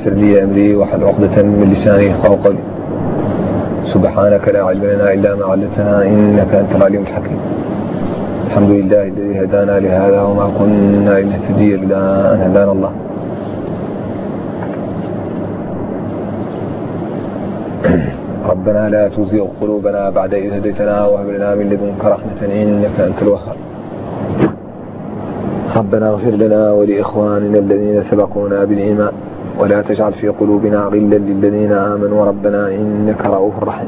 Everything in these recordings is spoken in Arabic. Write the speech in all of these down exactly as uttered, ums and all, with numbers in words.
ويسر لي أمري واحلل عقدة من لساني يفقهوا قولي. سبحانك لا علم لنا إلا ما علمتنا إنك أنت العليم الحكيم. الحمد لله الذي هدانا لهذا وما كنا لنهتدي لولا أن هدانا الله. ربنا لا تزغ قلوبنا بعد إذ هديتنا وهب لنا من لدنك رحمة إنك أنت الوهاب. ربنا اغفر لنا ولإخواننا الذين سبقونا بالإيمان ولا تجعل في قلوبنا غلا للذين آمنوا ربنا إنك رؤوف رحيم.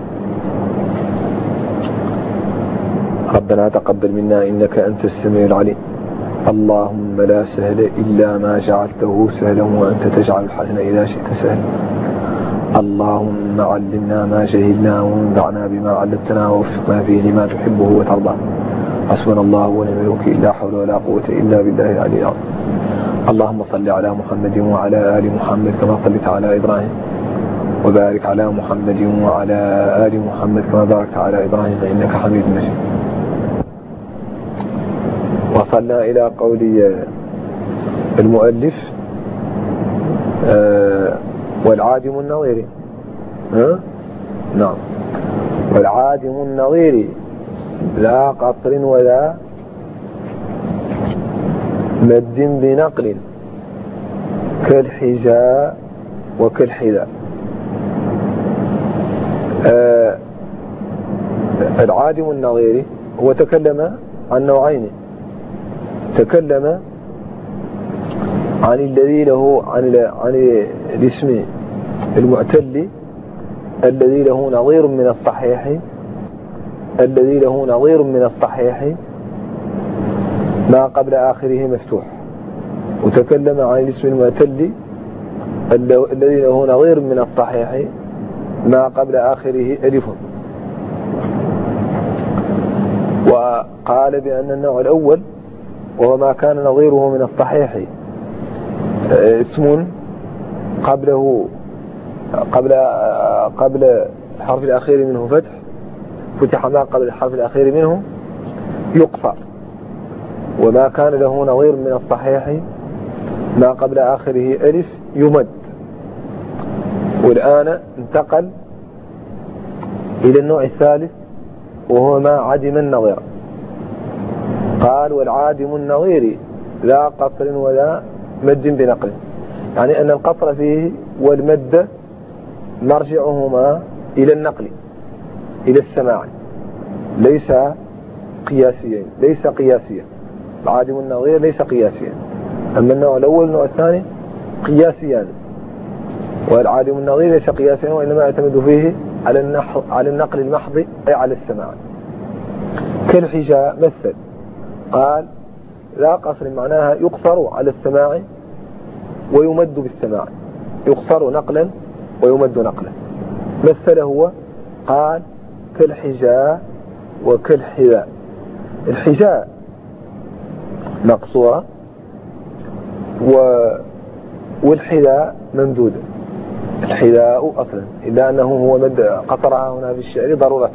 ربنا تقبل منا إنك أنت السميع العليم. اللهم لا سهل إلا ما جعلته سهلا وأنت تجعل الحزن إذا شئت سهلا. اللهم علمنا ما جهلنا وانفعنا بما علمتنا ووفقنا فيه لما تحبه وترضى. حسبنا الله ونعم الوكيل لا حول ولا قوة إلا بالله العلي العظيم. اللهم صل على محمد وعلى آل محمد كما صليت على إبراهيم وبارك على محمد وعلى آل محمد كما باركت على إبراهيم إنك حميد مجيد. وصلنا إلى قول المؤلف آه والعادم النظير. ها؟ نعم. والعادم النظير لا قصر ولا مد بنقل كالحجاء وكالحذاء. آه العادم النظير هو تكلم عن نوعين. تكلم عن الذي له عن عن الاسم المعتل الذي له نظير من الصحيح الذي له نظير من الصحيح ما قبل آخره مفتوح. وتكلم عن الاسم المعتل الذي له نظير من الصحيح ما قبل آخره ألف. وقال بأن النوع الأول وهو ما كان نظيره من الصحيح اسم قبله قبل قبل الحرف الأخير منه فتح فتح ما قبل الحرف الأخير منه يقصر. وما كان له نظير من الصحيح ما قبل آخره ألف يمد. والآن انتقل إلى النوع الثالث وهو ما عدم النظير. قال والعادم النظير لا قصر ولا مد بنقل. يعني أن القصر فيه والمد مرجعهما إلى النقل إلى السماع ليس قياسيين ليس قياسيا. العادم النظير ليس قياسيا. أما النوع الأول والنوع الثاني قياسيان. والعادم النظير ليس قياسيا وإنما يعتمد فيه على على النقل المحض أي على السماع. كالحجاء مثل. قال لا قصر معناها يقصر على السماع ويمد بالسماع. يقصر نقلا ويمد نقلا. مثل هو قال كالحجاء وكالحذاء. الحجاء مقصورة والحذاء ممدودة. الحذاء أصلا إلا أنه هو مد قصرها هنا في الشعر ضرورة.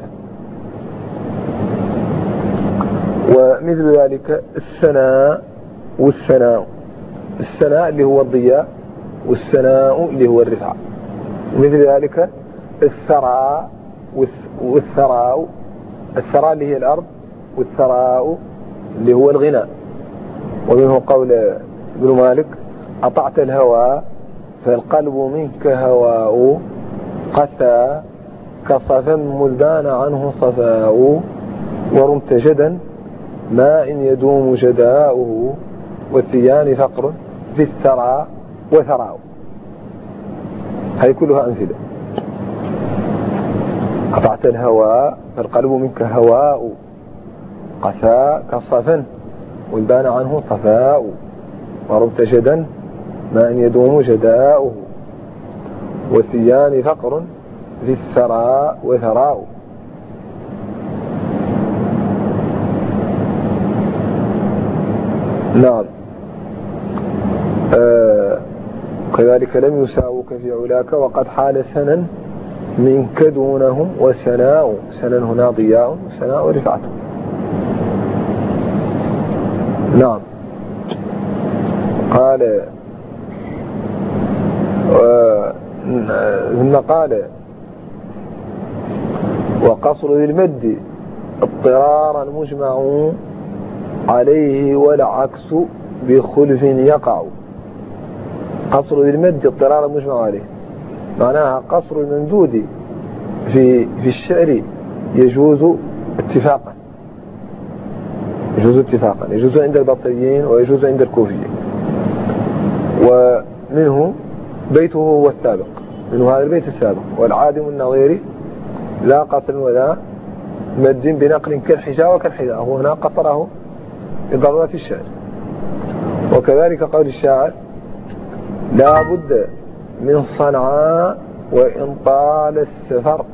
ومثل ذلك السناء والسناء. السناء اللي هو الضياء والسناء اللي هو الرفع. ومثل ذلك الثراء والثراء. الثراء اللي هي الأرض والثراء اللي هو الغناء. ومنه قول ابن مالك أطعت الهوى فالقلب منك هواء قسى كصفا ملبان عنه صفاء ورمت جدا ما إن يدوم جداؤه والثيان فقر في الثراء وثراء. هذه كلها أمثلة. أطعت الهوى فالقلب منك هواء قسى كصفا ملبان عنه صفاء ورمت جدا ما إن يدوم جداؤه والثيان فقر في الثراء وثراء. نعم. آه كذلك لم يساوك في علاك وقد حال سنا منك دونهم وسناء. سنا هنا ضياء وسناء رفعة. نعم. قال آه ثم قال وقصر ذي المد اضطرارا مجمع عليه والعكس بخلف يقع. قصر ذي المد اضطرارا مجمع عليه معناها قصر الممدود في في الشعر يجوز اتفاقا يجوز اتفاقا يجوز عند البصريين ويجوز عند الكوفيين. ومنه بيته هو السابق، منه هذا البيت السابق: والعادم النظير لا قصر ولا مد بنقل كالحجاء وكالحذاء. هو هنا قصره لضرورة الشعر. وكذلك قول الشاعر: لا بد من صنعاء وإن طال السفر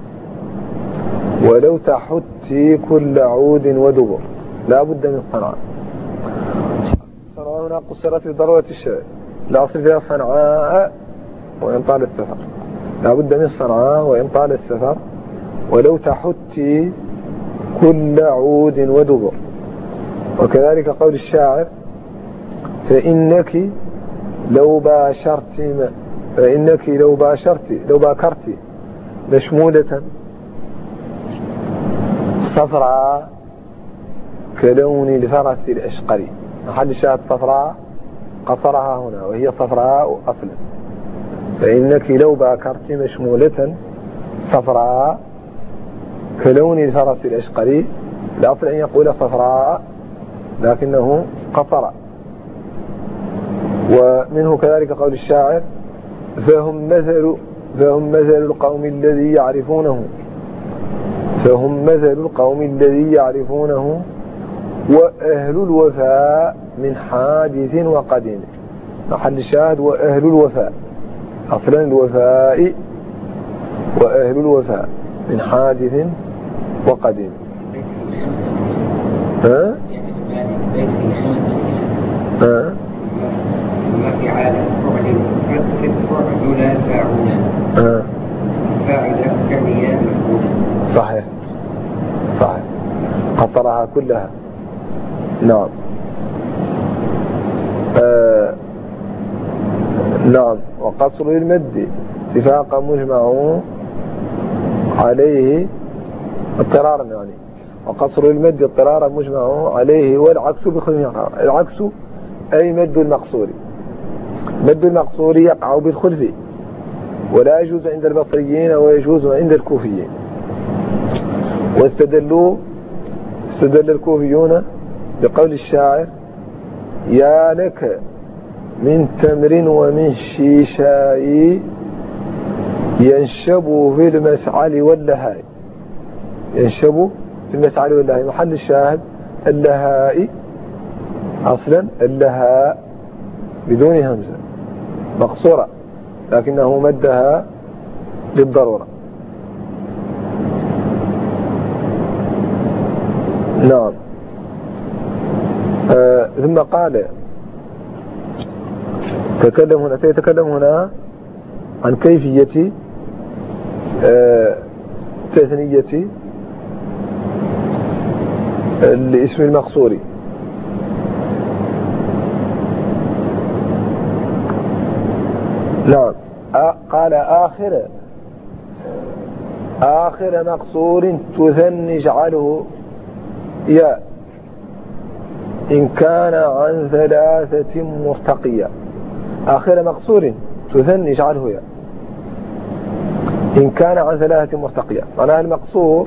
ولو تحتي كل عود ودبر. لا بد من صنعاء. صنعاء هنا قصرت لضرورة الشعر، لا أصل فيها صنعاء وإن طال السفر. لا بد من صنعاء وإن طال السفر ولو تحتي كل عود ودبر. وكذلك قول الشاعر: فإنك لو باشرت ما فإنك لو باشرت لو باكرت مشمولة صفراء كلون الفرس الأشقري. محل الشاهد صفراء قصرها هنا وهي صفراء أصلا. فإنك لو باكرت مشمولة صفراء كلون الفرس الأشقري. الأصل أن يقول صفراء لكنه قصر. ومنه كذلك قول الشاعر: فهم مثل فهم مثل القوم الذي يعرفونه فهم مثل القوم الذي يعرفونه وأهل الوفاء من حادث وقديم. محل الشاهد وأهل الوفاء، أصلا الوفاء وأهل الوفاء من حادث وقديم. ها؟ ها؟ ما في عالم فعل فعل فاعولا ها؟ فاعل كمية مفعولا. صحيح صحيح قطرها كلها. نعم. آه نعم. وقصر المد اتفاقا مجمع عليه اضطرارا يعني وقصر المد اضطرارا مجمع عليه والعكس بخلف يقع. العكس أي مد المقصور. مد المقصور يقع بالخلف ولا يجوز عند البصريين ويجوز عند الكوفيين. واستدلوا استدل الكوفيون بقول الشاعر: يا لك من تمر ومن شيشاء ينشب في المسعل واللهاء. ينشب في المسعل واللهاء. محل الشاهد اللهاء أصلا اللهاء بدون همزة مقصورة لكنه مدها للضرورة. نعم. آه ثم قال تكلم هنا سيتكلم هنا عن كيفية آه تثنية الاسم المقصوري. نعم. قال آخر آخر مقصور تثني اجعله يا إن كان عن ثلاثة مرتقية. آخر مقصور تثني اجعله يا إن كان عن ثلاثة مرتقية. معناها المقصور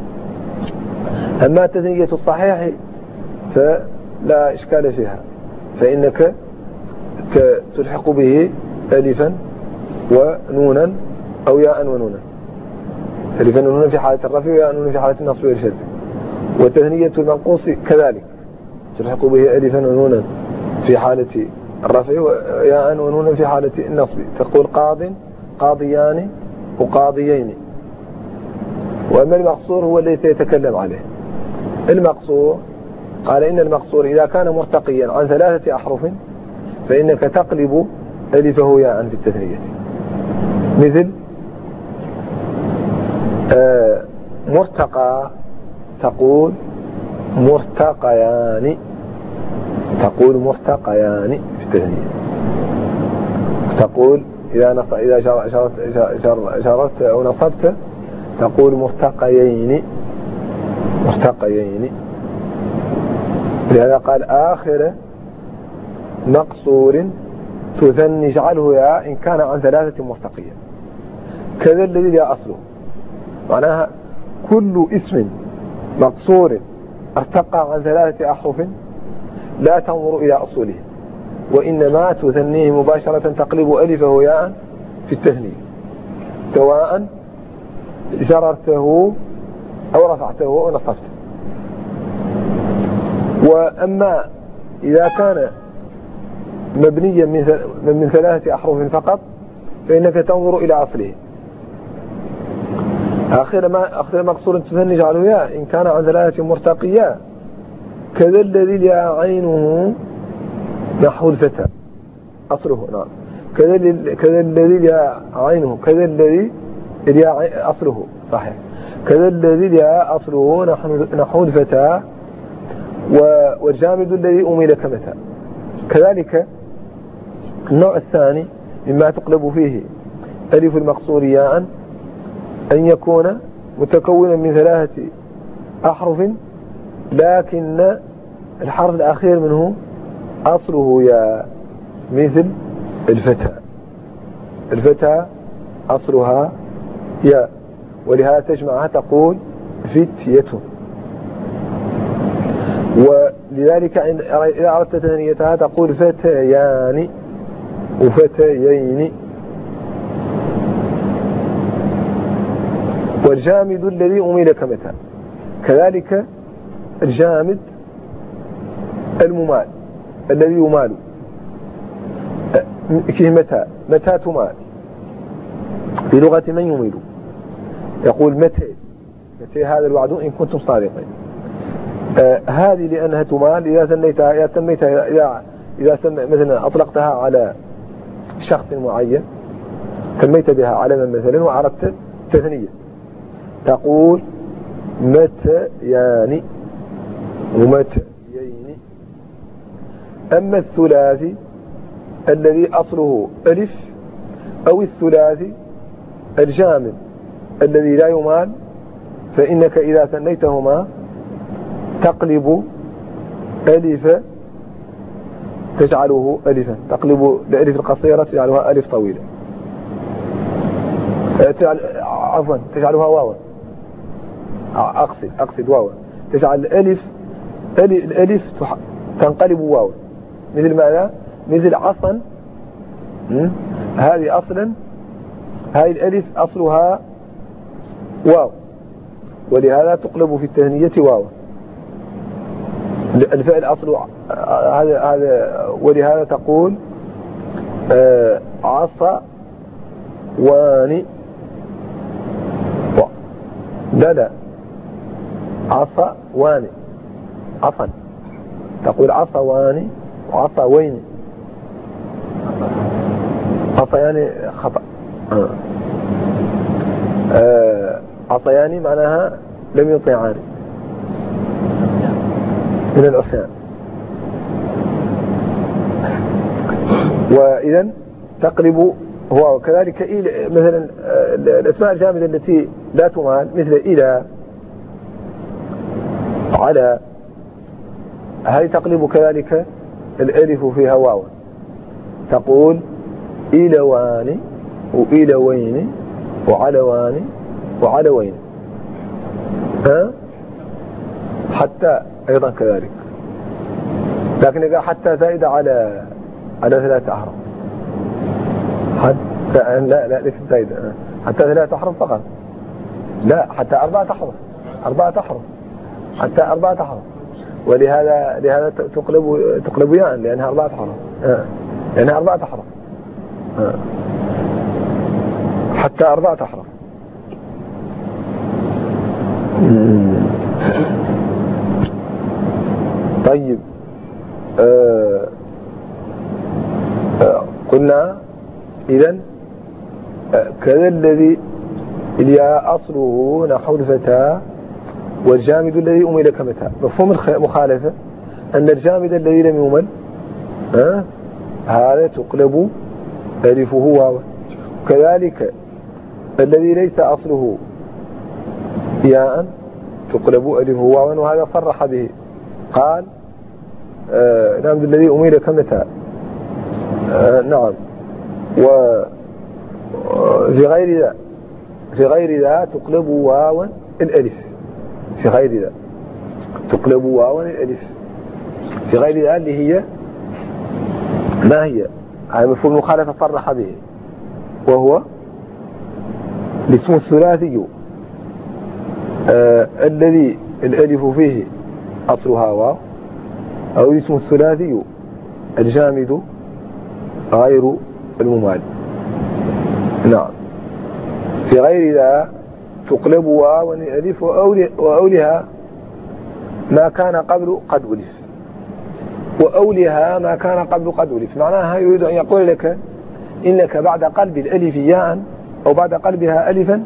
أما تثنية الصحيح فلا إشكال فيها، فإنك تلحق به ألفا ونونا أو ياء ونونا. ألفا ونونا في حالة الرفع وياء ونونا في حالة النصب والشد. وتثنية المنقوص كذلك تلحق به ألفا ونونا في حالة الرفع وياء ونونا في حالة النصب. تقول قاض قاضيان وقاضيين. وأما المقصور هو الذي سيتكلم عليه. المقصور قال إن المقصور إذا كان مرتقيا عن ثلاثة أحرف فإنك تقلب ألفه ياء في التثنية. مثل آه مرتقى تقول مرتقيان تقول مرتقيان في التثنية. تقول إذا نص إذا شرت شرت أو نصبت تقول مرتقيين مرتقيين. لهذا قال آخر مقصور تثني اجعله يا إن كان عن ثلاثة مرتقية كذا الذي لا أصله. معناها كل اسم مقصور ارتقى عن ثلاثة أحرف لا تنظر إلى أصوله، وإنما تثنيه مباشرة تقلب ألفه ياء في التثنية سواء جررته أو رفعته أو نصبته. وأما إذا كان مبنيا من ثلاثة أحرف فقط فإنك تنظر إلى أصله. آخر ما آخر مقصور تثني جعله ياء إن كان عن ثلاثة مرتقية كذا الذي لا عينه نحو الفتى أصله. نعم كذا كذا الذي لا عينه كذا الذي لا أصله صحيح كذا الذي لا أصله نحو نحو الفتى والجامد الذي أميل كمتى. كذلك النوع الثاني مما تقلب فيه ألف المقصور ياء أن يكون متكونا من ثلاثة أحرف لكن الحرف الأخير منه أصله ياء مثل الفتى. الفتى أصلها ياء ولهذا تجمعها تقول فتية. ولذلك إذا أردت تثنيتها تقول فتيان وفتيين. والجامد الذي أميل كمتى كذلك الجامد الممال الذي يمال متى متى تمال في لغة من يميل يقول متى متى هذا الوعد إن كنتم صادقين. آه هذه لأنها تمال إذا سميتها إذا سميتها إذا إذا سمي مثلا أطلقتها على شخص معين سميت بها علما مثلا وعرفت تثنية تقول متيان ومتيين. أما الثلاثي الذي أصله ألف أو الثلاثي الجامد الذي لا يمال فإنك إذا ثنيتهما تقلب ألف تجعله ألفا تقلب الألف القصيرة تجعلها ألف طويلة تجعل عفوا تجعلها واوا أقصد أقصد واوا تجعل الألف الألف تنقلب واوا مثل ماذا مثل عصا. هذه أصلا هذه الألف أصلها واو ولهذا تقلب في التثنية واو. الفعل أصله هذا هذا ولهذا تقول آه عصا واني لا لا عصا واني عصا تقول عصا واني وعصا وين عصا يعني خطأ. آه. آه. عصياني معناها لم يطيعان من العصيان. وإذن تقلب هو كذلك مثلا الأسماء الجامدة التي لا تمال مثل إلى على هذه تقلب كذلك الألف فيها واو تقول إلواني وإلوين وعلواني وعلوين. ها حتى أيضا كذلك لكن إذا حتى زائدة على على ثلاثة أحرف حتى لا لا ليس زائدة حتى ثلاثة أحرف فقط لا حتى أربعة أحرف أربعة أحرف حتى أربعة أحرف ولهذا لهذا تقلب تقلب يعني لأنها أربعة أحرف آه. لأنها أربعة أحرف آه. حتى أربعة أحرف. طيب آه آه قلنا إذن آه كذا الذي الياء أصله نحو الفتى والجامد الذي أميل كمتى. مفهوم المخالفة أن الجامد الذي لم يمل آه هذا تقلب ألفه واو كذلك الذي ليس أصله ياء تقلب ألف واوا، وهذا صرح به قال آه نعم الذي أميل كمثال آه نعم. وفي غير ذا في غير ذا تقلب واوا الألف، في غير ذا تقلب واوا الألف، في غير ذا اللي هي ما هي؟ هذا مفهوم المخالفة صرح به، وهو الاسم الثلاثي آه الذي الألف فيه أصلها واو، أو الاسم الثلاثي الجامد غير الممال. نعم. في غير ذا تقلب واو الألف وأولها ما كان قبل قد ألف، وأولها ما كان قبل قد ألف. معناها يريد أن يقول لك إنك بعد قلب الألف ياء أو بعد قلبها ألفا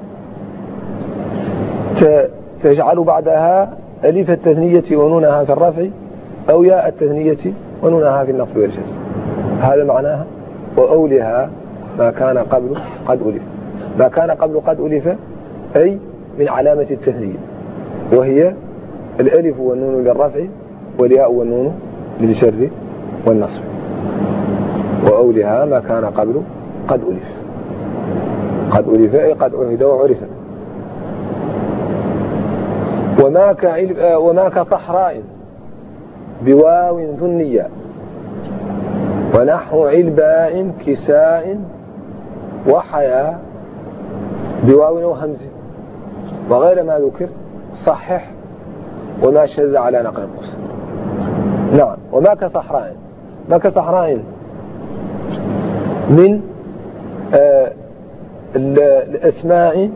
تجعل بعدها ألف التثنية ونونها في الرفع، أو ياء التثنية ونونها في النصب والجر. هذا معناها وأولها ما كان قبل قد ألف. ما كان قبل قد ألف أي من علامة التثنية، وهي الألف والنون للرفع والياء والنون للجر والنصب. وأولها ما كان قبل قد ألف، قد ألف أي قد عهد وعرف. وما كعلب وما كصحراء بواو ثنية، ونحو علباء كساء وحياء بواو وهمز، وغير ما ذكر صحح وما شذ على نقل القصر. نعم. وما كصحراء، ما كصحراء من آه الأسماء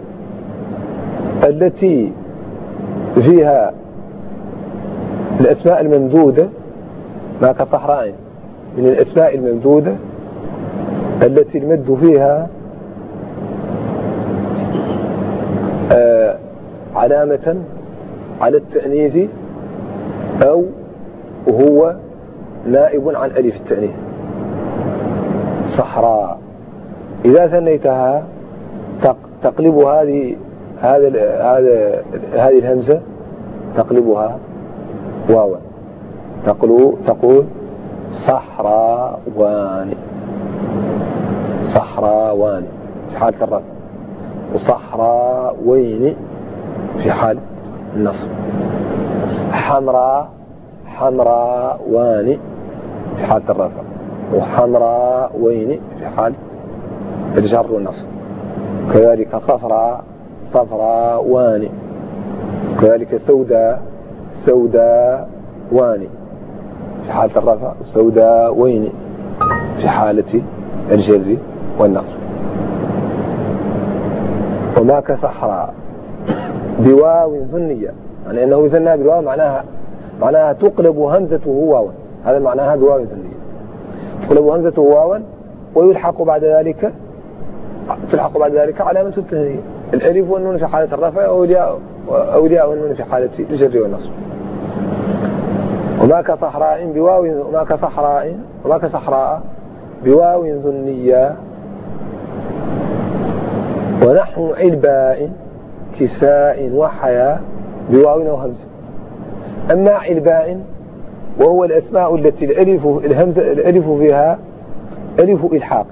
التي فيها الأسماء الممدودة، ما كصحراء من الأسماء الممدودة التي المد فيها آه علامة على التأنيث، أو هو نائب عن ألف التأنيث. صحراء إذا ثنيتها تقلب هذه هذا هذا هذه الهمزة تقلبها واوا، تقول تقول صحراوان، صحراوان في حالة الرفع، وصحراوين في حالة النصب. حمراء حمراوان في حالة الرفع، وحمراوين في حالة الجر والنصب. كذلك صفراء صفراوان، كذلك سوداء سوداوان في حالة الرفع، سوداوين في حالة الجر والنصب. وما كصحراء بواو ثنية، يعني أنه يثنى بالواو معناها معناها تقلب همزته واوا، هذا معناها بواو ثنية، تقلب همزته واوا ويلحق بعد ذلك تلحق بعد ذلك علامة التثنية، الألف والنون في حالة الرفع، أولياء أولياء والنون في حالة الجر والنصب. وما كصحراء بواو وما كصحراء وما كصحراء بواو ثنية، ونحو علباء كساء وحياء بواو وهمز. أما علباء وهو الأسماء التي الألف الهمزة الألف فيها ألف إلحاق،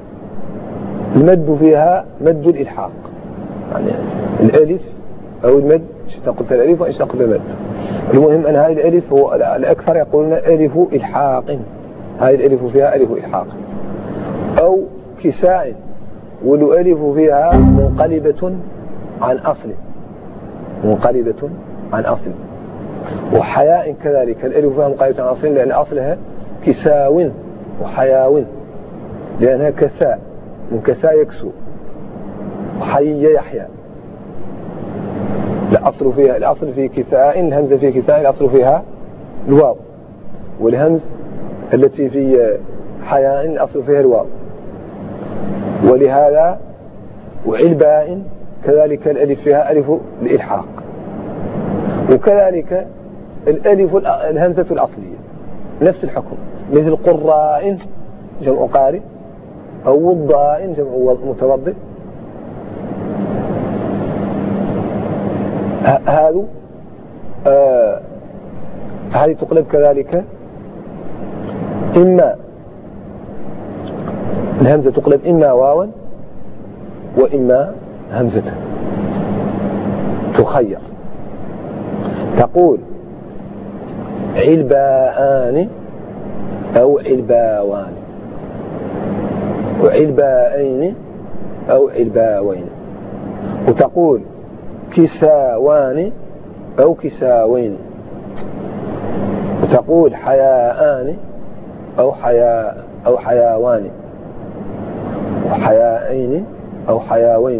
المد فيها مد الإلحاق، يعني الألف أو المد اشتقت الألف واشتقت المد. المهم أن هذه الألف هو الأكثر يقولون ألف إلحاق، هذه الألف فيها ألف إلحاق. أو كساء والألف فيها منقلبة عن أصل، منقلبة عن أصل. وحياء كذلك الألف فيها منقلبة عن أصل، لأن أصلها كساو وحياو، لأنها كساء من كساء يكسو، وحي يحيى. الأصل فيها الأصل في كساء، الهمزة في كساء الأصل فيها الواو، والهمز التي في حياء الأصل فيها الواو. ولهذا وعلباء كذلك الألف فيها ألف الإلحاق، وكذلك الألف الهمزة الأصلية نفس الحكم، مثل قراء جمع قارئ، أو وضاء جمع متوضئ. هذا آه هذه تقلب كذلك، إما الهمزة تقلب إما واوا وإما همزة، تخير. تقول علباءان أو علباوان، وعلباءين أو علباوين. وتقول كساوان أو كساوين. وتقول حياءان أو حياء أو حياوان، وحياءين أو حياوين،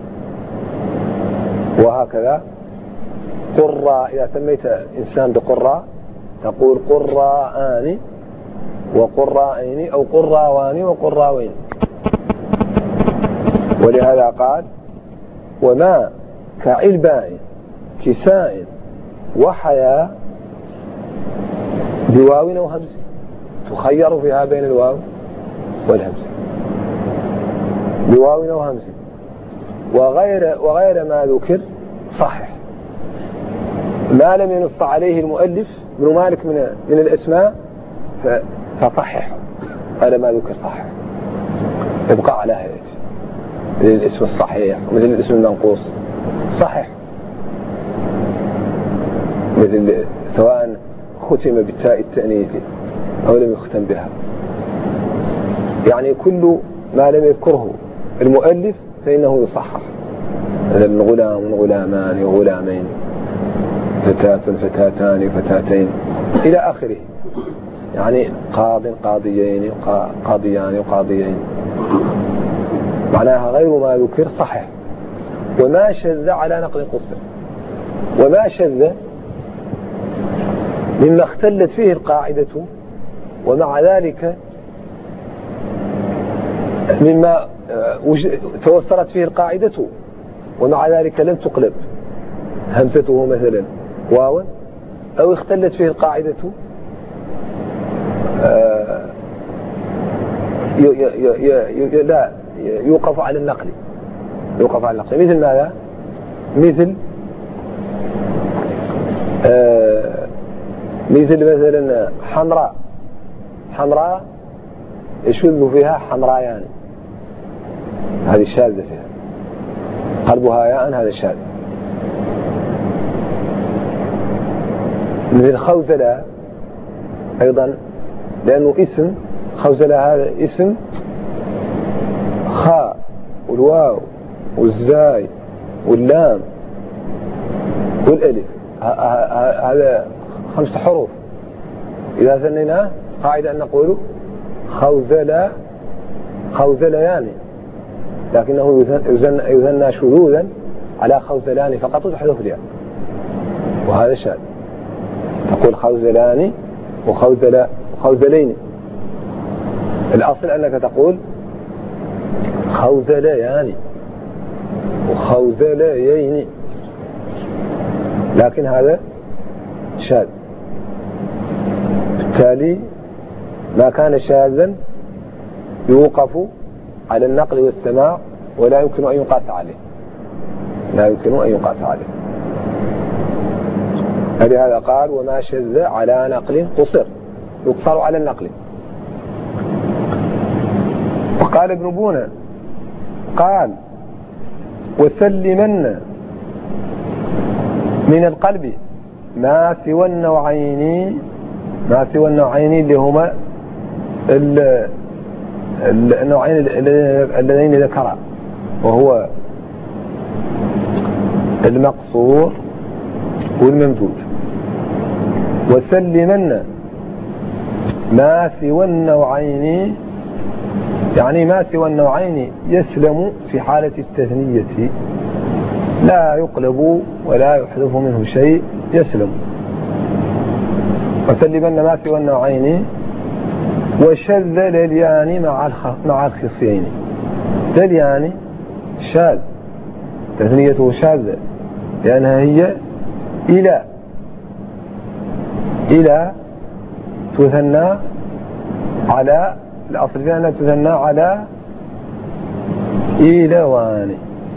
وهكذا. قراء، إذا سميت إنسان بقراء تقول قراءان وقراءين أو قراوان وقراوين. ولهذا قال وما كعلباء كساء وحياء بواو أو همز، تخير فيها بين الواو والهمز، بواو أو همز. وغير, وغير ما ذكر صحيح، ما لم ينص عليه المؤلف ابن مالك من, من الأسماء فصحح، هذا ما ذكر صحيح، يبقى على هذا مثل الاسم الصحيح ومثل الاسم المنقوص صحيح، مثل سواء ختم بالتاء التأنيث أو لم يختم بها. يعني كل ما لم يذكره المؤلف فإنه يصحح، مثل غلام غلامان وغلامين، فتاة فتاتان فتاتين إلى آخره. يعني قاض قاضيين قاضيان وقاضيين، معناها غير ما ذكر صحيح. وما شذ على نقل قصر، وما شذ مما اختلت فيه القاعدة ومع ذلك مما توفرت فيه القاعدة ومع ذلك لم تقلب همزته مثلا واوا، أو اختلت فيه القاعدة لا يوقف على النقل، يوقف على النقل. مثل ماذا؟ مثل آه مثل مثلا حمراء، حمراء يشذ فيها حمرايان، هذه الشاذة فيها، قلبها ياء، هذا الشاذ. مثل خوزلة أيضا، لأنه اسم خوزلة هذا اسم خاء والواو والزاي واللام والألف، هذا خمسة حروف. إذا ثنيناه قاعدة أن نقول خوزلة خوزليان، لكنه يثنى شذوذا على خوزلان فقط وتحذف الياء، وهذا شاذ. تقول خوزلان وخوزل خوزلين، الأصل أنك تقول خوزليان وخوزليين، لكن هذا شاذ. بالتالي ما كان شاذا يوقف على النقل والسماع ولا يمكن أن يقاس عليه، لا يمكن أن يقاس عليه. فلهذا قال وما شذ على نقل قصر، يقصر على النقل. وقال ابن بونة قال وسلمن من القلب ما سوى النوعين، ما سوى النوعين اللي هما النوعين اللذين ذكرا، وهو المقصور والممدود. وسلمن ما سوى النوعين، يعني ما سوى النوعين يسلم في حالة التثنية، لا يقلب ولا يحذف منه شيء، يسلم. وسلمن ما سوى النوعين وشذ لليان مع مع الخصيين. لليان شاذ، تثنيته شاذة لأنها هي إلى إلى تثنى على الأصل فيها أنها تثنى على إيلوان.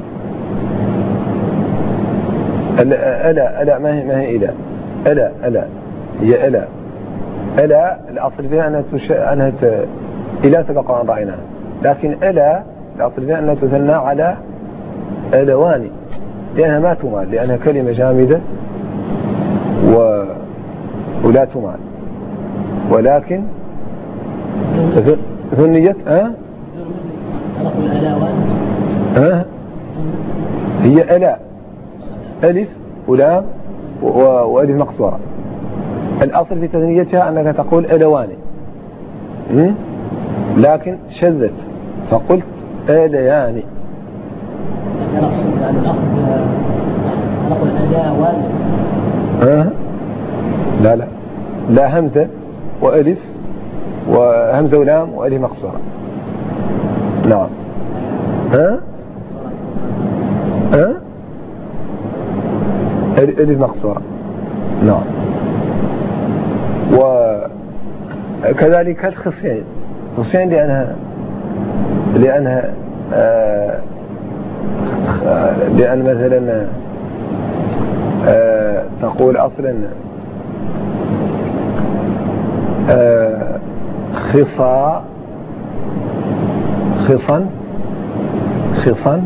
ألا ألا ألا ما هي ما هي إلى ألا ألا هي ألا ألا الأصل فيها أنها تش... أنها ت... إلى سبق أن رأيناها، لكن ألا الأصل فيها أنها تثنى على ألوان لأنها ما تمال، لأنها كلمة جامدة و... ولا تمال، ولكن ثنيت أه؟ أه؟ هي ألا ألف ولام وألف مقصورة. الأصل في تثنيتها أنك تقول ألواني، لكن شذت فقلت ألياني. أه؟ لا لا لا همزة وألف وهمزة ولام وألف مقصورة. نعم. ها ها ألف مقصورة. نعم. وكذلك الخصيين خصيين لأنها لأنها آه لأن مثلا آه تقول أصلا آه خصا خصا خصا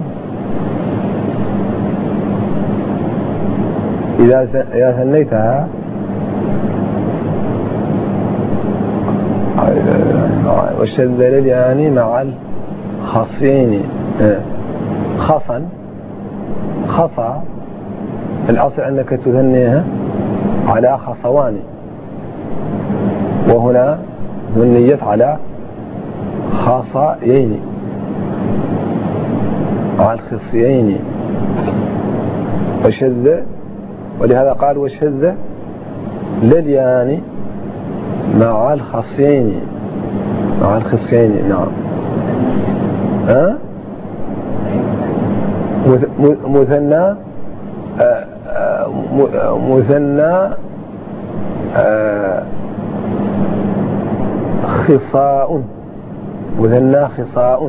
إذا ثنيتها والشذ يعني مع الخصين خصا خصا الأصل أنك تثنيها على خصوان، وهنا ثنيت على خاصين على الخصيين وشذ، ولهذا قال وشذ لليان مع الخصين مع الخصين. نعم. ها مثنى مثنى خصاء مثنى خصاء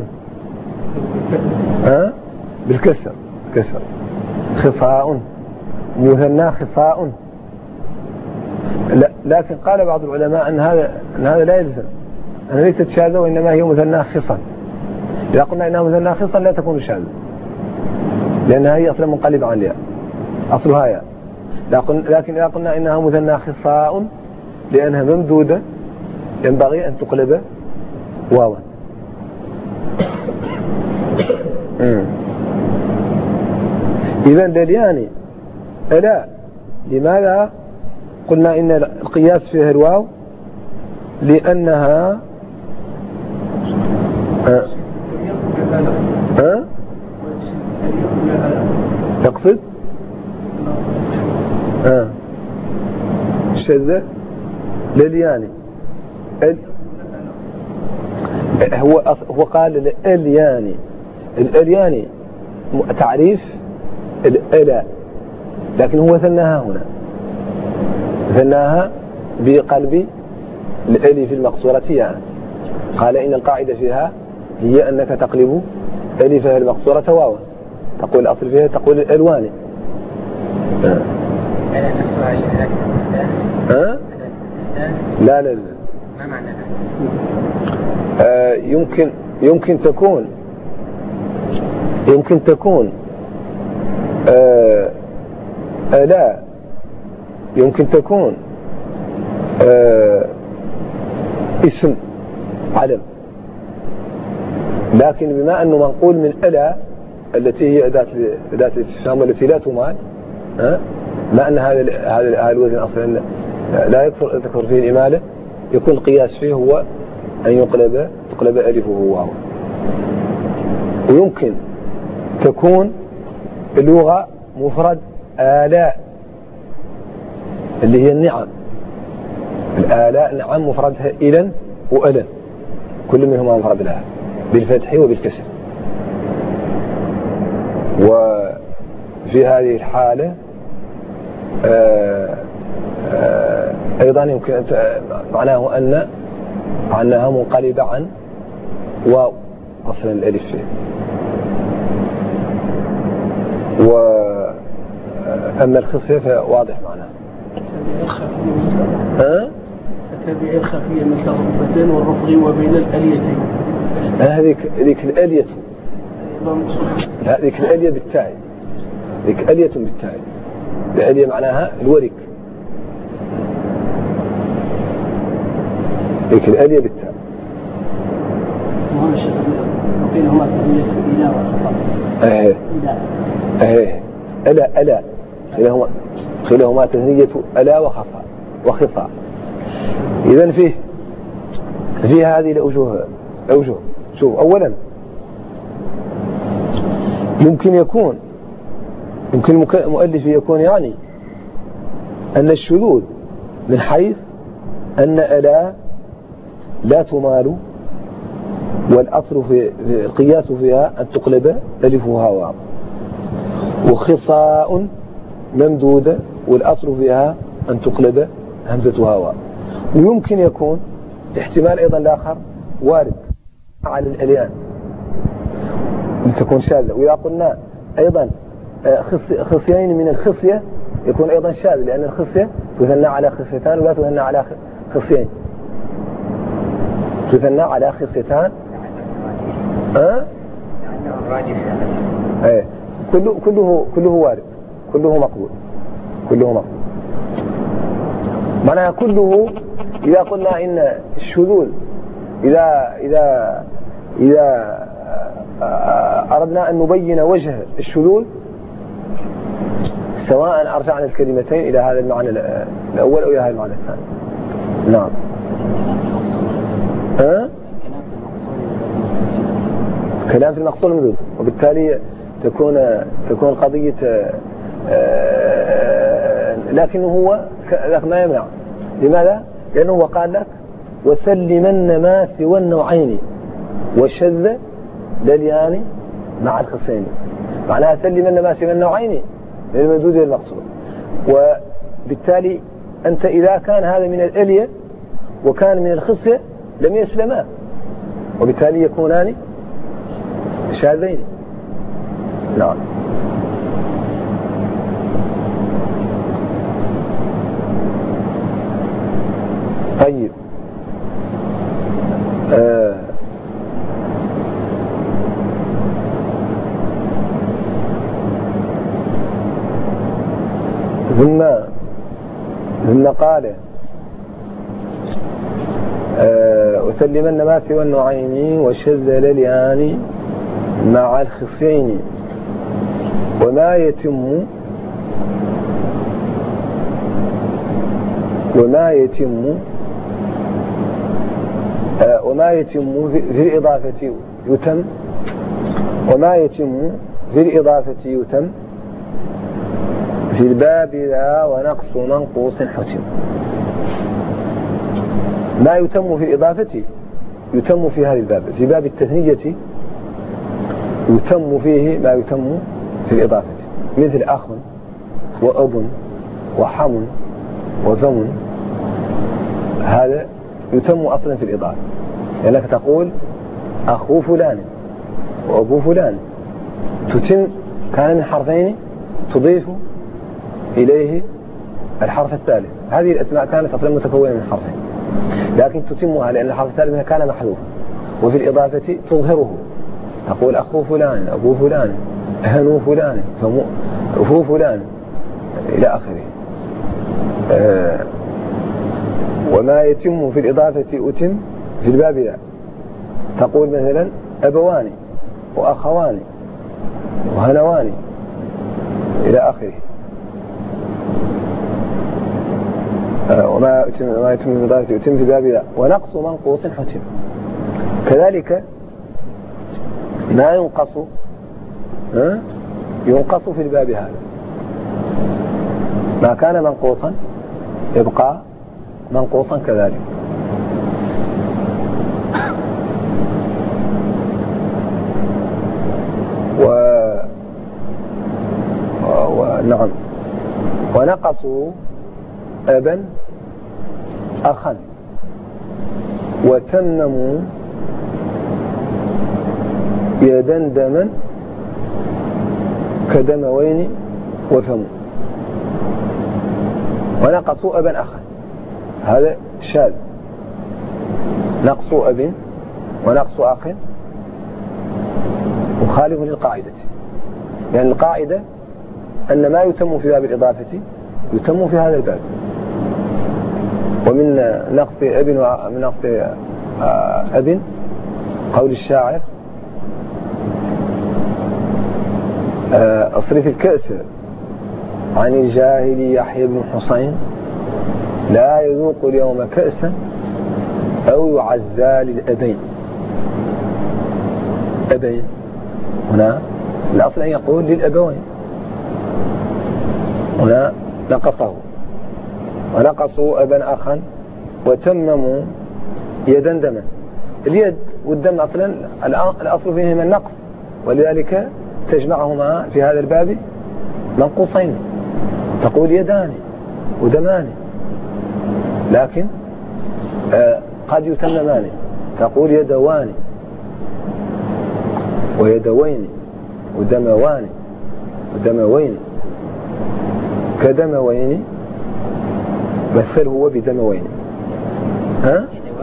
ها بالكسر كسر خصاء مثنى خصاء. لا لكن قال بعض العلماء أن هذا أن هذا لا يلزم، أن ليست شاذة وإنما هي مثنى خصا. إذا قلنا إنها مثنى خصا لا تكون شاذة، لأنها هي أصلا منقلبة عن الياء، أصلها ياء. لكن إذا قلنا إنها مثنى خصاء لأنها ممدودة ينبغي أن تقلب واوا. إذن دلياني ألا لماذا قلنا إن القياس فيها الواو؟ لأنها أه أه تقصد أه شذ للياني ال... هو هو قال الياني الالياني تعريف الألا، لكن هو ثناها هنا ثناها بقلب الألف المقصورة يعني. قال إن القاعدة فيها هي أنك تقلب ألفها المقصورة واوا، تقول الأصل فيها تقول الألوان. أه. أه؟ لا لا لا ما معنى آه يمكن يمكن تكون يمكن تكون آه ألا يمكن تكون آه اسم علم، لكن بما أنه منقول من ألا التي هي أداة أداة الاستفهام التي لا تمال، ها ما أن هذا هذا هذا الوزن أصلا لا يكثر يذكر فيه الإمالة، يكون القياس فيه هو أن يقلب تقلب ألفه واو. ويمكن تكون اللغة مفرد آلاء اللي هي النعم، الآلاء نعم مفردها إلن وألن، كل منهما مفرد لها بالفتح وبالكسر. وفي هذه الحالة آآ آآ أيضا يمكن معناه أن أنها منقلبة عن واو أصلا الألف فيه. أما الخصية فواضح معناها. ها؟ التابعية الخفية مثل الركبتين والرفغ وبين الأليتين. هذيك ذيك الآلية. لا ذيك الآلية بالتاء. ذيك آلية بالتاء. الآلية معناها الورك. ذيك الآلية بالتاء. وهذا الشيء بينهما تهنية إلى وخفاء. إيه. إيه. ألا ألا. خلهما خلهما تهنية ألا وخفاء وخفاء. إذن فيه فيه هذه الأوجه أوجه. شوف أولا يمكن يكون يمكن المؤلف يكون يعني أن الشذوذ من حيث أن ألا لا تمال والأصل في القياس فيها أن تقلب ألفها واو، وخفاء ممدودة والأصل فيها أن تقلب همزتها واو. ويمكن يكون احتمال أيضا الآخر وارد على الأليان لتكون شاذة. وإذا قلنا أيضا خصيين من الخصية يكون أيضا شاذ، لأن الخصية تثنى على خصيتان ولا تثنى على خصيين، تثنى على خصيتان. أه؟ ايه كله كله كله وارد، كله مقبول، كله مقبول. معناها كله. إذا قلنا إن الشذوذ إذا إذا إذا أردنا أن نبين وجه الشذوذ سواء أرجعنا الكلمتين إلى هذا المعنى الأول أو إلى هذا المعنى الثاني. نعم. ها؟ كلام في المقصود المدود، وبالتالي تكون تكون قضية لكنه هو ما يمنع. لماذا؟ لأنه هو قال لك وسلمن ما سوى النوعين وشذ لليان مع الخصين. معناها سلمن ما سوى النوعين للمدود والمقصود. وبالتالي أنت إذا كان هذا من الألية وكان من الخصية لم يسلما، وبالتالي يكونان شاذين. نعم. طيب آه. ثم ثم قال آه وسلمن ما سوى النوعين وشذ لليان مع الخصين وما يتم وما يتم آه وما يتم في الإضافة يتم وما يتم في الإضافة يتم في الباب ذا ونقص منقوص حتم. ما يتم في الإضافة يتم في هذا الباب. في باب التثنية يتم فيه ما يتم في الإضافة، مثل أخ وأب وحم وفم. هذا يتم أصلا في الإضافة، لأنك يعني تقول أخو فلان وأبو فلان، تتم كان من حرفين تضيف إليه الحرف الثالث. هذه الأسماء كانت أصلا متكونة من حرفين، لكن تتمها لأن الحرف الثالث كان محذوفا. وفي الإضافة تظهره، تقول أخو فلان أبو فلان هنو فلان فمو فلان إلى آخره. آه وما يتم في الإضافة أتم في الباب ذا. تقول مثلا أبوان وأخوان وهنوان إلى آخره. آه وما يتم ما يتم في الإضافة أتم في الباب ذا ونقص منقوص حتم. كذلك ما ينقص ها ينقص في الباب هذا. ما كان منقوصا يبقى منقوصا كذلك. و... و... نعم ونقصوا أبا أخا وتمموا يدا دما كدموين وفم. ونقصوا أبا أخا هذا شاذ. نقص أب ونقص أخ مخالف للقاعدة، لأن القاعدة أن ما يتم في باب الإضافة يتم في هذا الباب. ومن نقص أب ومن نقص أب قول الشاعر أصرف الكأس عن الجاهل يحيى بن حسين لا يذوق اليوم كأسا أو يعزى للأبين. أبين هنا الأصل أن يقول للأبوين، هنا نقصه ونقصوا أبا أخا وتمموا يدا دما. اليد والدم أصلا الأصل فيهما النقص، ولذلك تجمعهما في هذا الباب منقوصين، تقول يدان ودمان، لكن آه قد يتممان، تقول يدوان ويدوين ودموان ودموين كدموين مثل هو بدموين. ها؟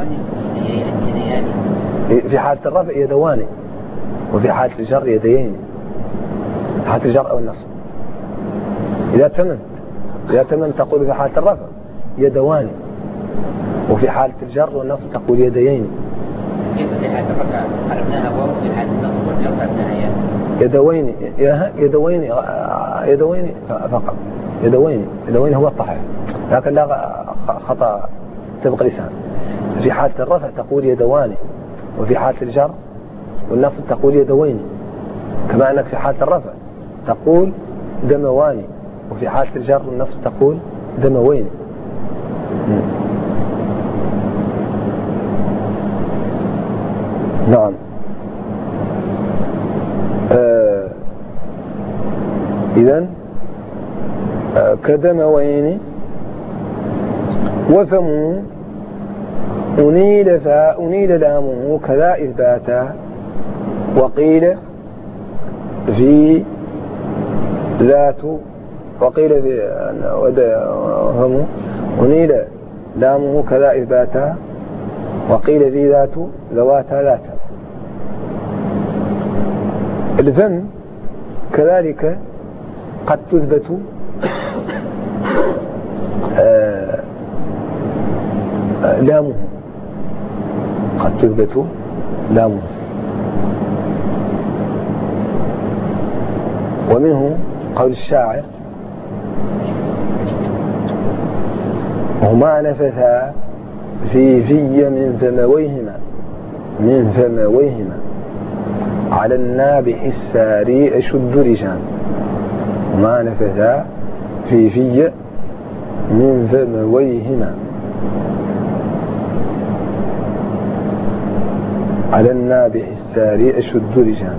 في حالة الرفع يدوان، وفي حالة الجر يديين، حالة الجر أو النصب. إذا تممت إذا تممت تقول في حالة الرفع يدوان، وفي حالة الجر والنصب تقول يديين. كيف في حالة الرفع قلبناها واو، في حالة النصب والجر قلبناها ياء؟ يدوين يدوين يدوين فقط، يدوين يدوين هو الصحيح، لكن لا خطأ سبق لسان. في حالة الرفع تقول يدوان، وفي حالة الجر والنصب تقول يدوين، كما أنك في حالة الرفع تقول دموان، وفي حالة الجر والنصب تقول دموين. نعم. آه إذن آه كدموين وفموا أنيل فأنيل لامه كذا إثباتا، وقيل في ذات وقيل في فموا أنيل لامه كذا إثباتا، وقيل في ذات ذواتا ذاتا. الفم كذلك قد تثبت آه لامه، قد تثبت لامه. ومنه قول الشاعر هما نفثا في في من فمويهما من فمويهما على النابح الساري أشد رجام. هما نفثا في في من فمويهما على النابح الساري أشد رجام.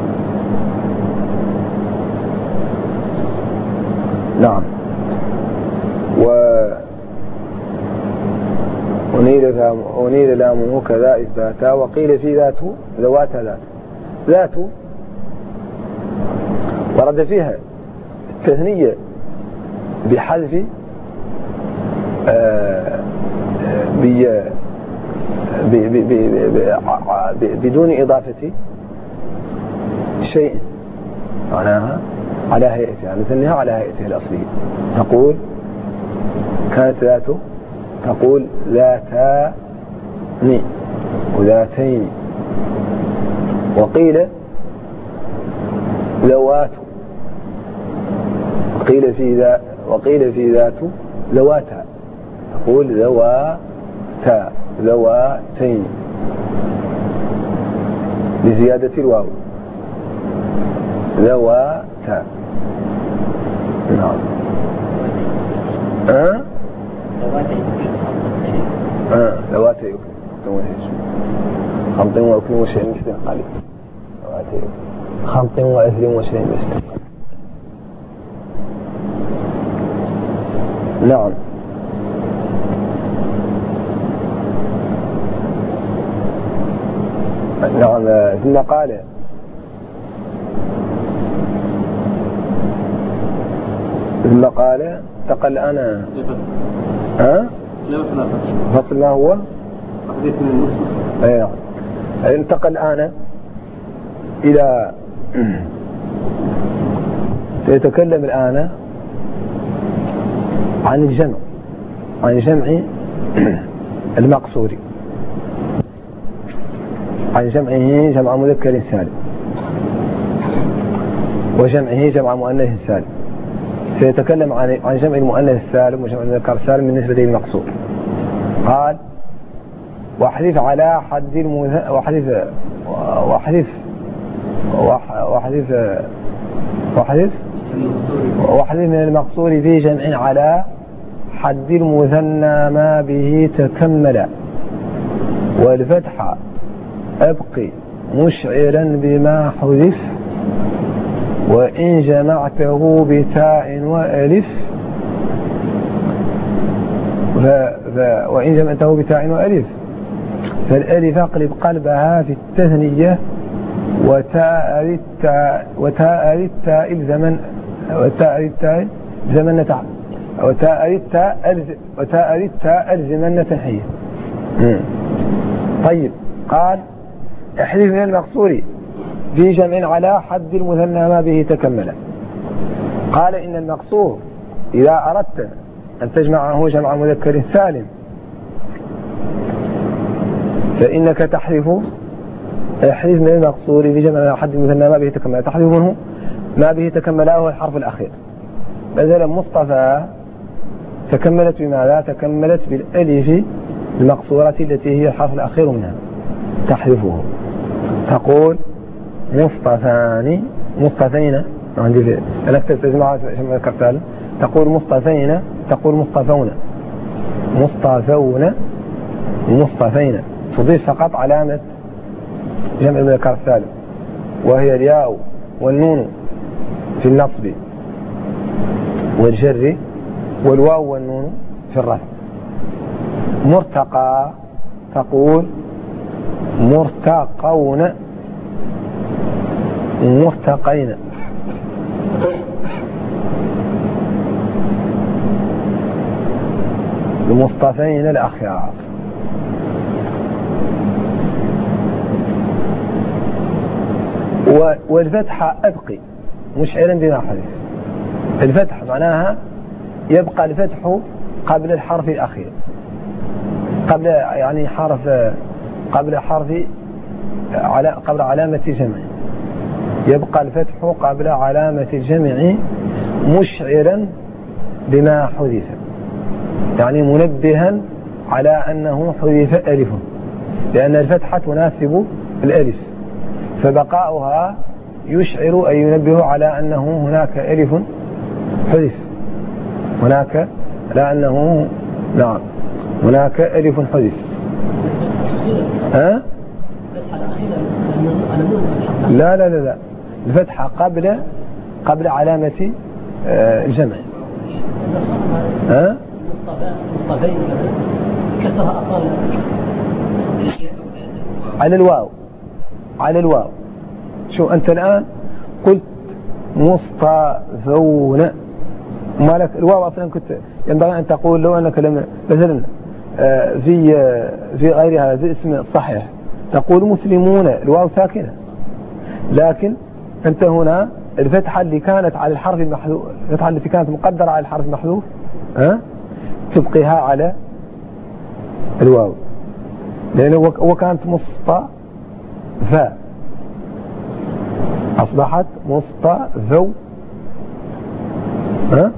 نعم. و أنيل لامه كذا إثباتا، وقيل في ذات ذواتا ذات. ذات ورد فيها التثنية بحذف آه بي بدون إضافة شيء معناها على هيئتها، نثنيها على هيئتها الأصلية. تقول كانت ذاته تقول ذاتان وذاتين. وقيل ذوات، وقيل في ذا وقيل في ذات ذواتا، تقول ذواتا ذواتين بزيادة الواو ذواتا. نعم. أه؟ آه ذواتي يكون خمط وأكل وشيء مثل قليل ذواتي خمط وأثل وشيء مثل. نعم. نعم. ثم قال ثم قال انتقل الآن ها؟ فصل ما هو؟ أيه. انتقل الآن إلى سيتكلم الآن عن الجمع عن جمع المقصور عن جمعه جمع مذكر سالم وجمعه جمع مؤنث سالم. سيتكلم عن عن جمع المؤنث السالم وجمع المذكر السالم بالنسبة للمقصور. قال واحذف على حد المذ واحذف واحذف واحذف واحذف واحذف من المقصور في جمع على حد المثنى ما به تكمل والفتح أبقي مشعرا بما حذف وإن جمعته بتاء وألف ف... ف... وإن جمعته بتاء وألف فالألف اقلب قلبها في التثنية وتاء للتاء وتاء للتاء الزمن وتاء للتاء زمن تعب وتاء للتاء وتاء للتاء الزمن تنحية. طيب قال احذف من المقصور في جمع على حد المثنى ما به تكمل. قال إن المقصور إذا أردت أن تجمعه جمع مذكر سالم فإنك تحذف احذف من المقصور في جمع على حد المثنى ما به تكمل. تحذف منه ما به تكمل هو الحرف الأخير. مثلا مصطفى تكملت بماذا؟ تكملت بالألف المقصورة التي هي الحرف الأخير منها تحذفه. تقول مصطفاني مصطفين عندي في ألفت تجمع جمع كرتال. تقول مصطفين تقول مصطفون مصطفون مصطفين. تضيف فقط علامة جمع المذكر السالم وهي الياء والنون في النصب والجر والواو والنون في الرفع. مرتقى تقول مرتقون مرتقين. المصطفين الأخيار. والفتحة أبقي مشعرا بما حذف. الفتح معناها يبقى الفتح قبل الحرف الأخير قبل يعني حرف قبل حرف على قبل علامة الجمع يبقى الفتح قبل علامة الجمع مشعرا بما حذف يعني منبها على أنه حذف ألف لأن الفتحة تناسب الألف فبقاؤها يشعر أي ينبه على أنه هناك ألف حذف هناك على أنه نعم هناك ألف حذف. ها؟ لا لا لا لا الفتحة قبل قبل علامة الجمع. ها؟ مصطفين كسرها أصلا على الواو على الواو. شو أنت الآن قلت مصطفون مالك الواو أصلا كنت ينبغي أن تقول لو أنك لم مثلا في في غير هذا الاسم الصحيح تقول مسلمون الواو ساكنة لكن أنت هنا الفتحة اللي كانت على الحرف المحذوف الفتحة التي كانت مقدرة على الحرف المحذوف ها تبقيها على الواو لأنه هو كانت مصطفى أصبحت مصطفو ها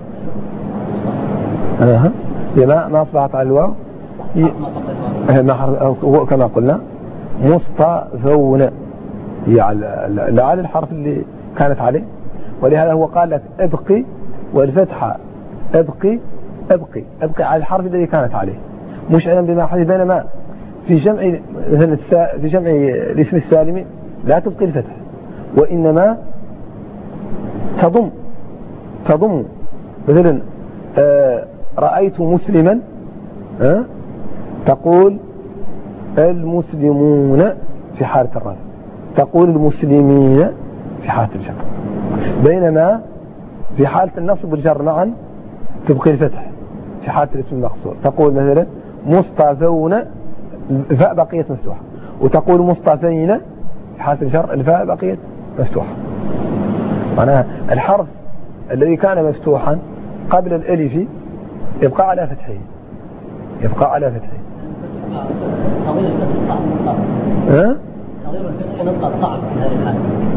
ها ما ما أصبحت على الواو كما قلنا مصطفون هي على على الحرف اللي كانت عليه ولهذا هو قال لك ابقي والفتحة ابقي ابقي ابقي على الحرف الذي كانت عليه مشعرا بما حدث. بينما في جمع مثلا في جمع الاسم السالم لا تبقي الفتح وإنما تضم تضم مثلا آه رأيت مسلما آه تقول المسلمون في حالة الرفع تقول المسلمين في حالة الجر. بينما في حالة النصب والجر معا تبقي الفتح في حالة الاسم المقصور. تقول مثلا مصطفون الفاء بقيت مفتوحة، وتقول مصطفين في حالة الجر الفاء بقيت مفتوحة. معناها الحرف الذي كان مفتوحا قبل الألف يبقى على فتحه، يبقى على فتحه. تغيير الفتح صعب صعب. ها؟ تغيير الفتح نطلع صعب في هذه الحالة.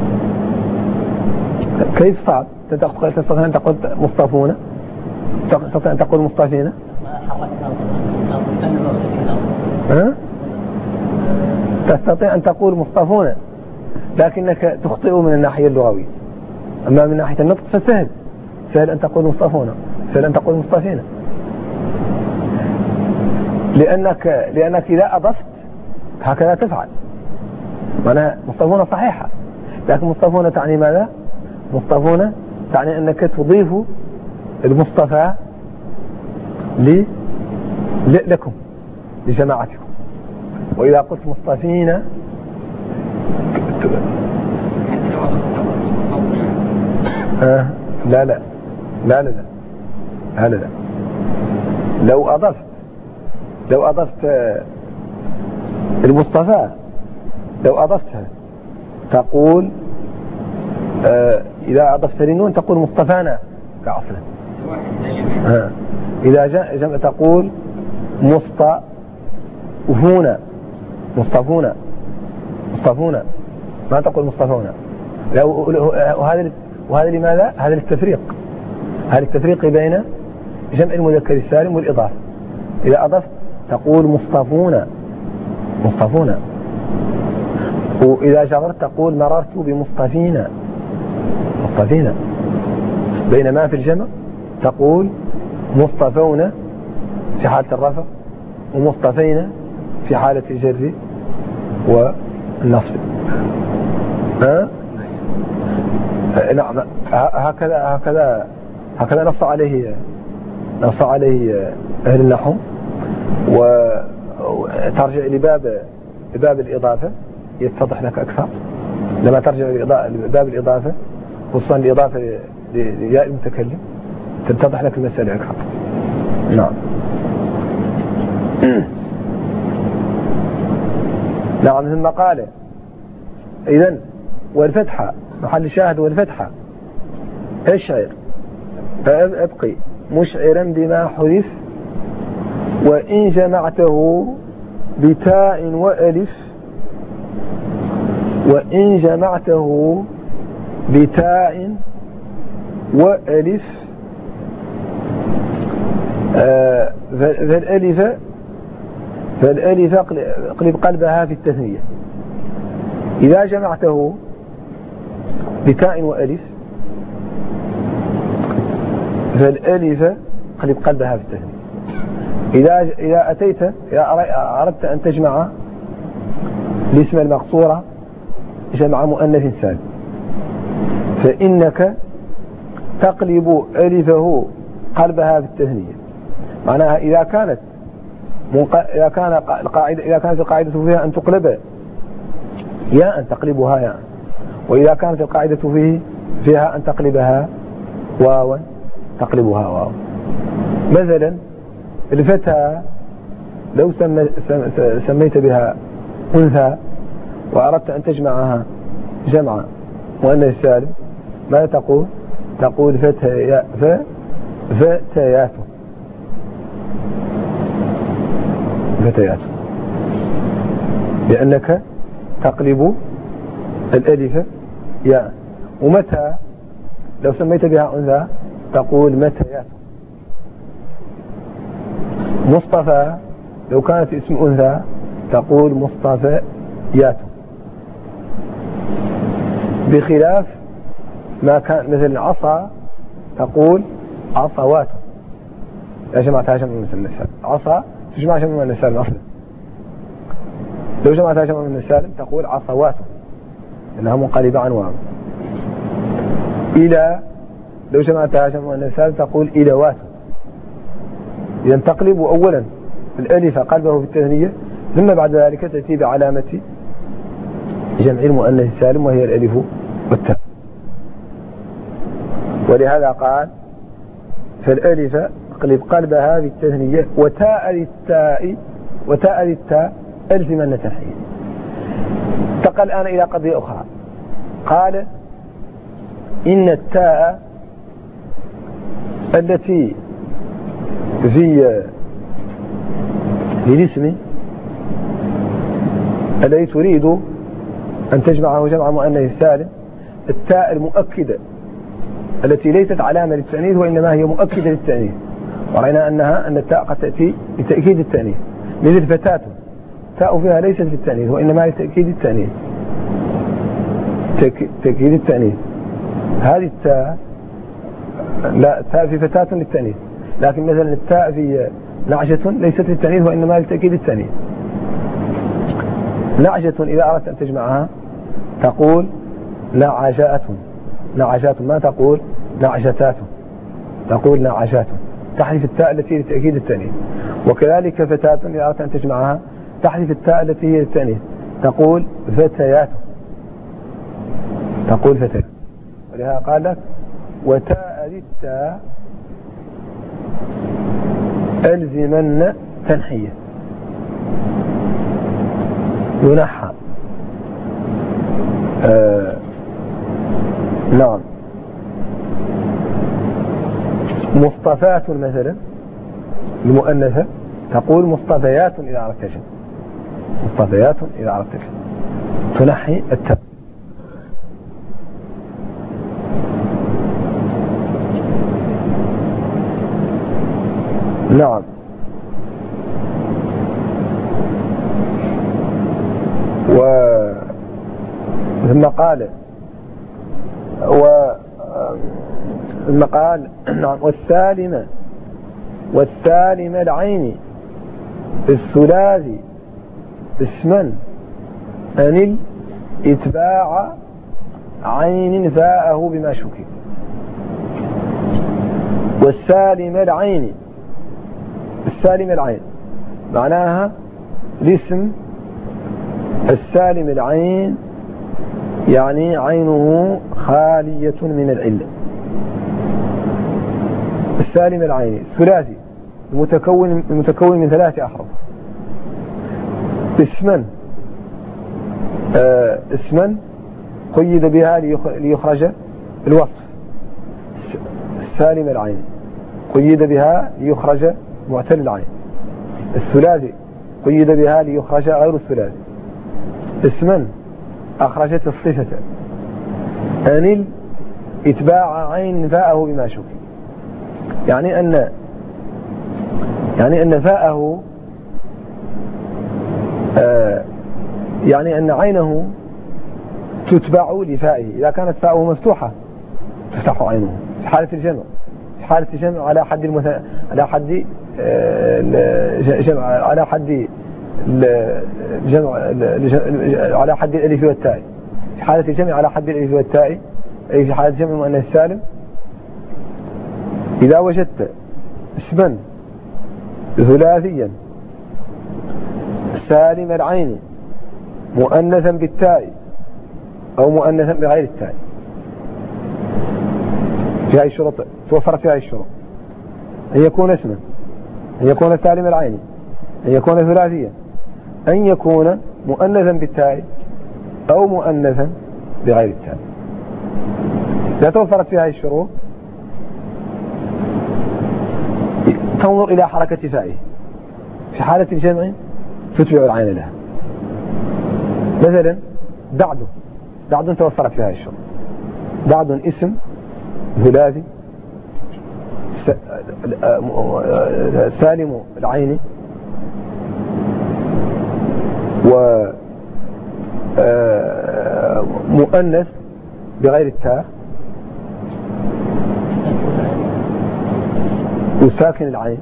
كيف صعب؟ تستطيع أن تقول مصطفون، تستطيع أن تقول مصطفين. ما حركنا لأن الوصف ها؟ تستطيع أن تقول مصطفون لكنك تخطئ من الناحية اللغوية. أما من ناحية النطق فسهل، سهل أن تقول مصطفون، سهل أن تقول مصطفين، لأنك لأنك إذا أضفت هكذا تفعل. معناها مصطفون صحيحة، لكن مصطفون تعني ماذا؟ مصطفون تعني أنك تضيف المصطفى ل... لكم لجماعتكم. وإذا قلت مصطفين آه لا لا لا لا لا لا لا لو أضفت لو أضفت المصطفى لو أضفتها تقول آه إذا أضفت للنون تقول مصطفانا كأصلا. آه إذا جاء جمع تقول مصطفون مصطفون مصطفون ما تقول مصطفون. وهذا وهذا لماذا؟ هذا التفريق، هذا التفريق بين جمع المذكر السالم والإضافة. إذا أضفت تقول مصطفون مصطفون، وإذا جررت تقول مررت بمصطفين مصطفين، بينما في الجمع تقول مصطفون في حالة الرفع ومصطفين في حالة الجر والنصب. ها؟ نعم هكذا هكذا هكذا نص عليه نص عليه أهل النحو. وترجع لباب لباب الإضافة يتضح لك أكثر. لما ترجع لباب الإضافة خصوصا الإضافة لياء المتكلم تتضح لك المسألة أكثر. نعم. نعم ثم قال إذن والفتحة محل الشاهد والفتحة اشعر فأبقي مشعرا بما حذف وإن جمعته بتاء وألف وإن جمعته بتاء وألف آه فالألف فالألف اقلب قلبها في التثنية. إذا جمعته بتاء وألف فالألف اقلب قلبها في التثنية. إذا إذا أتيت إذا أردت أن تجمع الاسم المقصورة جمع مؤنث سالم فإنك تقلب ألفه قلبها في التثنية. معناها إذا كانت إذا كان القاعدة إذا كانت القاعدة فيها أن تقلب ياء أن تقلبها ياء، وإذا كانت القاعدة فيه فيها أن تقلبها واوا تقلبها واوا. مثلا الفتى لو سميت بها أنثى وأردت أن تجمعها جمع مؤنث سالم ماذا تقول؟ تقول فتيات فتيات فتيات لأنك تقلب الألف ياء. ومتى لو سميت بها أنثى تقول متيات. مصطفى لو كانت اسم أنثى تقول مصطفيات، بخلاف ما كان مثل عصا تقول عصوات. يا جماعة جمع من السالم عصا تجمع جمع من السالم أصلا. لو جمعتها جمع من السالم تقول عصوات إنها منقلبة عن واو. إلى لو جمعتها جمع من السالم تقول إلوات. إذا تقلب أولا الألف قلبه في التثنية ثم بعد ذلك تأتي بعلامة جمع المؤنث السالم وهي الألف والتاء. ولهذا قال فالألف اقلب قلبها بالتثنية وتاء للتاء وتاء للتاء ألف من تنحية. انتقل الآن إلى قضية أخرى. قال إن التاء التي في في الاسم الذي تريد أن تجمعه جمع مؤنث سالم، التاء المؤكدة التي ليست علامة للتأنيث وإنما هي مؤكدة للتأنيث، ورأينا أنها أن التاء قد تأتي لتأكيد التأنيث، مثل فتاة تاء فيها ليست للتأنيث وإنما لتأكيد التأنيث، تأكيد التأنيث. هذه التاء لا تاء في فتاة للتأنيث، لكن مثلا التاء في نعجة ليست للتأنيث وإنما لتأكيد التأنيث. نعجة إذا أردت أن تجمعها تقول نعجات، نعجات، ما تقول نعجتات، تقول نعجات، تحذف التاء التي لتأكيد التأنيث. وكذلك فتاة إذا أردت أن تجمعها تحذف التاء التي هي للتأنيث، تقول فتيات، تقول فتيات. ولهذا قال لك وتاء للتاء ألزمن تنحية، ينحى. آه نعم. مصطفاة مثلا المؤنثة تقول مصطفيات إذا أردت تجمع، مصطفيات إذا أردت تجمع، تنحي التاء. نعم. و ثم قال و ثم قال نعم والسالمة والسالمة العين الثلاثي اسما أنل إتباع عين فاءه بما شكل. والسالمة العين، السالم العين معناها الاسم السالم العين يعني عينه خالية من العلة. السالم العين الثلاثي المتكون المتكون من ثلاث أحرف. اسما آه اسما قيد بها ليخرج الوصف، السالم العين قيد بها ليخرج معتل العين. الثلاثي قيد بها ليخرج غير الثلاثي. اسما أخرجت الصفة أنل إتباع عين فاءه بما شكل، يعني أن يعني أن فاءه آه يعني أن عينه تتبع لفائه. إذا كانت فاءه مفتوحة تفتح عينه في حالة الجمع، في حالة الجمع على حد المث... على حد الجمع على حد الجمع على حد الألف والتاء، في حالة الجمع على حد الألف والتاء، أي في حالة جمع مؤنث سالم. إذا وجدت اسما ثلاثيا سالم العين مؤنثا بالتاء أو مؤنثا بغير التاء، في هذه الشروط توفرت في هذه الشروط: أن يكون اسما، أن يكون سالم العين، أن يكون ثلاثيا، أن يكون مؤنثا بالتاء أو مؤنثا بغير التاء. إذا توفرت في هذه الشروط تنظر إلى حركة فائه، في حالة الجمع تتبع العين لها. مثلا دعد، دعد توفرت في هذه الشروط: دعد اسم ثلاثي سالم العين ومؤنث بغير التاء وساكن العين،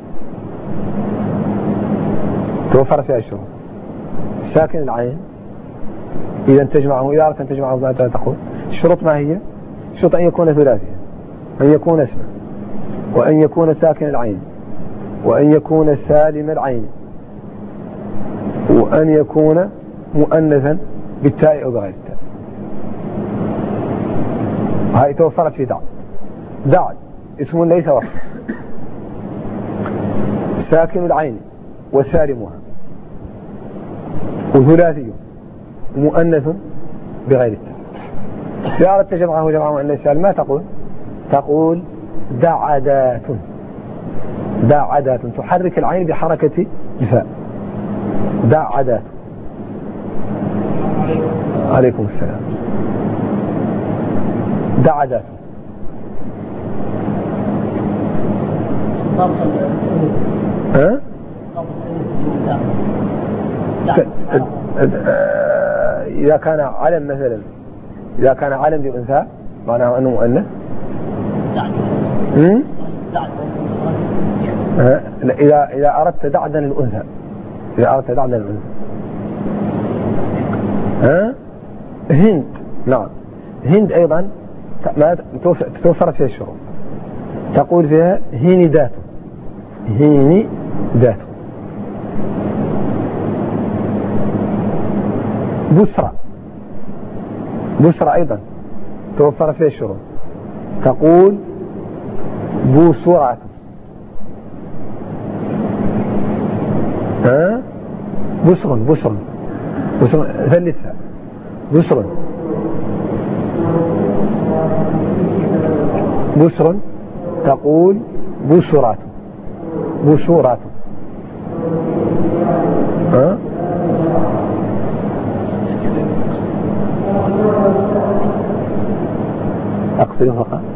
توفرت فيها الشروط. ساكن العين إذا تجمعه، إذا أردت أن تجمعه ماذا تقول؟ الشروط ما هي؟ الشروط أن يكون ثلاثيا، أن يكون اسما، وأن يكون ساكن العين، وأن يكون سالم العين، وأن يكون مؤنثا بالتاء أو بغير التاء. هاي توفرت في دعوة. دعد اسم ليس وصف. ساكن العين وسالمها وثلاثي مؤنث بغير التاء. إذا أردت جمعه جمع مؤنث سالم ما تقول؟ تقول دعدات. دعدات تحرك العين بحركة الفاء. دعدات. عليكم السلام. دعدات. ها؟ إذا كان علم مثلا، إذا كان علم بأنثى معناه أنه مؤنث. إذا إذا أردت دعدا للأنثى، إذا أردت دعدا للأنثى. ها؟ هند. نعم هند أيضا توفرت فيها الشروط. تقول فيها هندات. هندات. بسرى. بسرى أيضا توفرت فيها الشروط. تقول بوسرعة. ها؟ بسر بسر بسر ثلثها. بسر بسر تقول بسرات. بسرات. ها؟ أقصر فقط.